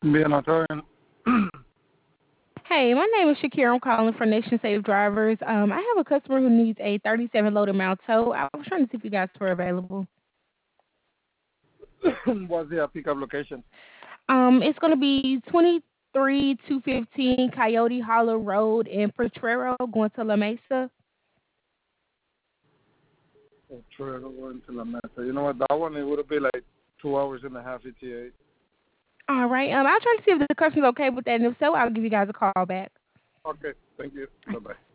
Bien, Antonio. Hey, my name is Shakira. I'm calling for Nation Safe Drivers. I have a customer who needs a 37 loader mount tow. I was trying to see if you guys were available. What's the pickup location? It's going to be 23215 Coyote Hollow Road in Potrero, going to La Mesa. True, going to La Mesa. You know what? That one, it would be like 2 hours and a half ETA. All right. I'll try to see if the customer's okay with that, and if so, I'll give you guys a call back. Okay, thank you. Bye-bye.